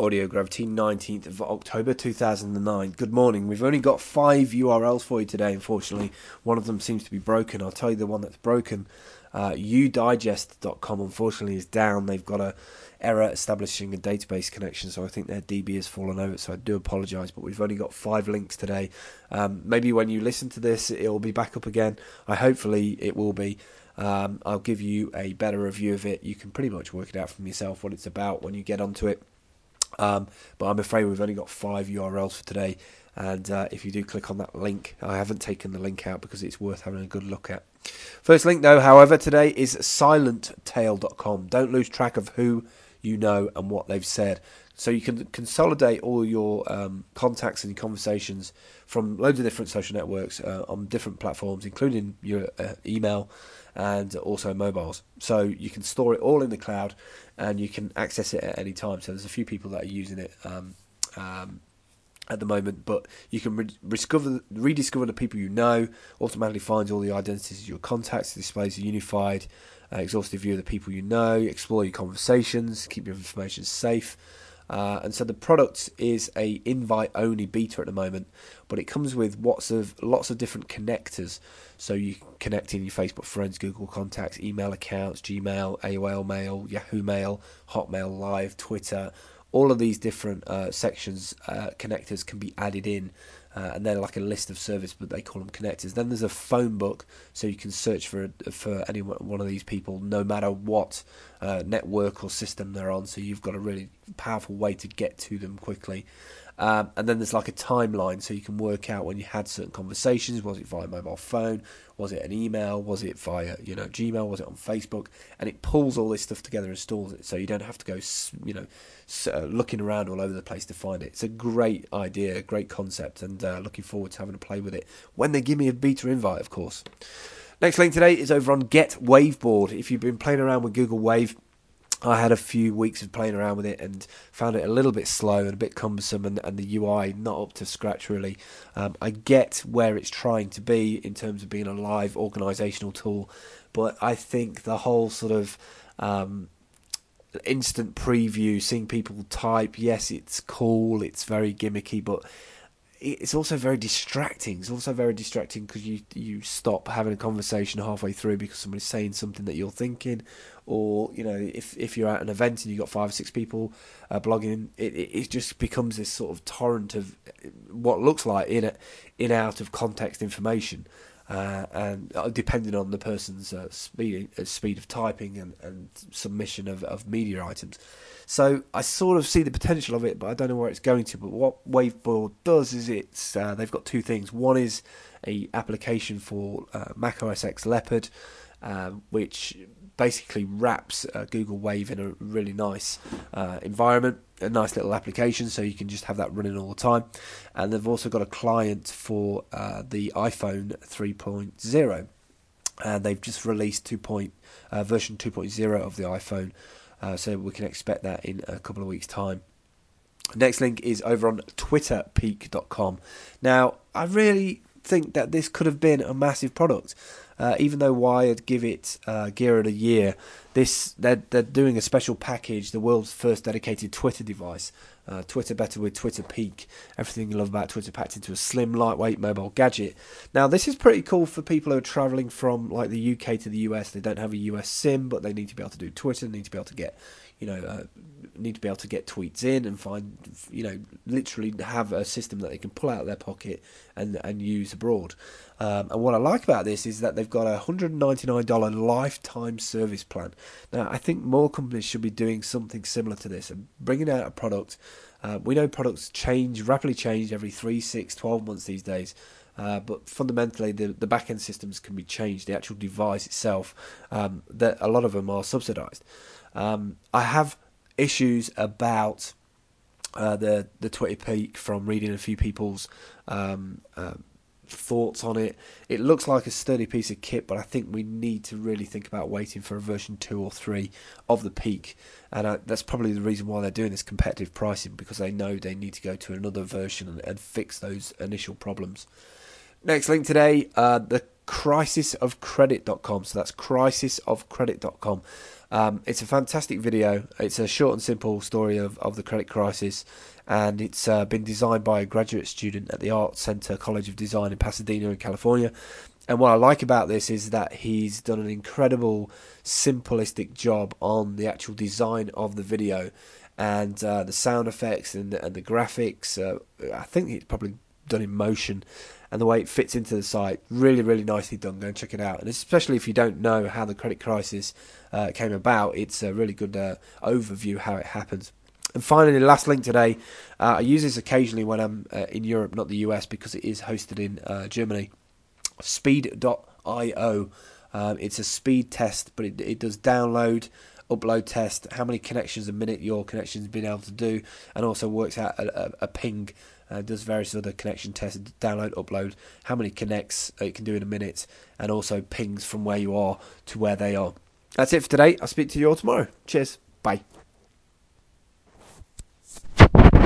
Audio Gravity, 19th of October 2009. Good morning. We've only got 5 URLs for you today, unfortunately. One of them seems to be broken. I'll tell you the one that's broken. udigest.com, unfortunately, is down. They've got a error establishing a database connection, so I think their DB has fallen over, so I do apologise, but we've only got 5 links today. Maybe when you listen to this, it'll be back up again. Hopefully it will be. I'll give you a better review of it. You can pretty much work it out from yourself what it's about when you get onto it. But I'm afraid we've only got 5 URLs for today, and if you do click on that link, I haven't taken the link out because it's worth having a good look at. First link, though, however, today is silenttail.com. Don't lose track of who you know and what they've said. So you can consolidate all your contacts and conversations from loads of different social networks on different platforms, including your email and also mobiles. So you can store it all in the cloud and you can access it at any time. So there's a few people that are using it at the moment, but you can rediscover the people you know, automatically finds all the identities of your contacts, displays a unified, exhaustive view of the people you know, explore your conversations, keep your information safe. And so the product is a invite-only beta at the moment, but it comes with lots of different connectors. So you can connect in your Facebook friends, Google contacts, email accounts, Gmail, AOL Mail, Yahoo Mail, Hotmail Live, Twitter. All of these different sections, connectors can be added in, and they're like a list of service, but they call them connectors. Then there's a phone book, so you can search for any one of these people, no matter what network or system they're on. So you've got a really powerful way to get to them quickly. And then there's like a timeline, so you can work out when you had certain conversations. Was it via mobile phone? Was it an email? Was it via Gmail? Was it on Facebook? And it pulls all this stuff together and stores it, so you don't have to go looking around all over the place to find it. It's a great idea, a great concept, and looking forward to having a play with it when they give me a beta invite, of course. Next link today is over on Get Waveboard. If you've been playing around with Google Wave, I had a few weeks of playing around with it and found it a little bit slow and a bit cumbersome, and the UI not up to scratch really. I get where it's trying to be in terms of being a live organisational tool, but I think the whole sort of instant preview, seeing people type, yes, it's cool, it's very gimmicky, but it's also very distracting. It's also very distracting because you stop having a conversation halfway through because somebody's saying something that you're thinking, or if you're at an event and you've got 5 or 6 people blogging, it just becomes this sort of torrent of what looks like in out of context information, and depending on the person's speed of typing and submission of media items. So I sort of see the potential of it, but I don't know where it's going to. But what Waveboard does is they've got 2 things. One is a application for Mac OS X Leopard, which basically wraps Google Wave in a really nice environment, a nice little application, so you can just have that running all the time. And they've also got a client for the iPhone 3.0, and they've just released version 2.0 of the iPhone. So we can expect that in a couple of weeks' time. Next link is over on twitterpeak.com. Now, I really think that this could have been a massive product. Even though Wired give it Gear of the Year, they're doing a special package, the world's first dedicated Twitter device. Twitter better with Twitter Peak. Everything you love about Twitter packed into a slim, lightweight mobile gadget. Now, this is pretty cool for people who are travelling from like the UK to the US. They don't have a US SIM, but they need to be able to do Twitter. Need to be able to get, tweets in and find, literally have a system that they can pull out of their pocket and use abroad. And what I like about this is that they've got a $199 lifetime service plan. Now, I think more companies should be doing something similar to this and bringing out a product. We know products rapidly change every 3, 6, 12 months these days. But fundamentally, the back-end systems can be changed. The actual device itself, that a lot of them are subsidised. I have issues about the Twitter Peak from reading a few people's thoughts on it. It looks like a sturdy piece of kit, but I think we need to really think about waiting for a version 2 or 3 of the Peak, and that's probably the reason why they're doing this competitive pricing, because they know they need to go to another version and fix those initial problems. Next link today, the crisisofcredit.com. So that's crisisofcredit.com. It's a fantastic video. It's a short and simple story of the credit crisis, and it's been designed by a graduate student at the Art Center College of Design in Pasadena in California. And what I like about this is that he's done an incredible simplistic job on the actual design of the video, and the sound effects and the graphics. I think it's probably done in motion, and the way it fits into the site, really, really nicely done. Go and check it out. And especially if you don't know how the credit crisis came about, it's a really good overview how it happens. And finally, the last link today, I use this occasionally when I'm in Europe, not the US, because it is hosted in Germany. Speed.io. It's a speed test, but it does download, upload test, how many connections a minute your connection's been able to do, and also works out a ping. Does various other connection tests, download, upload, how many connects it can do in a minute, and also pings from where you are to where they are. That's it for today. I'll speak to you all tomorrow. Cheers. Bye.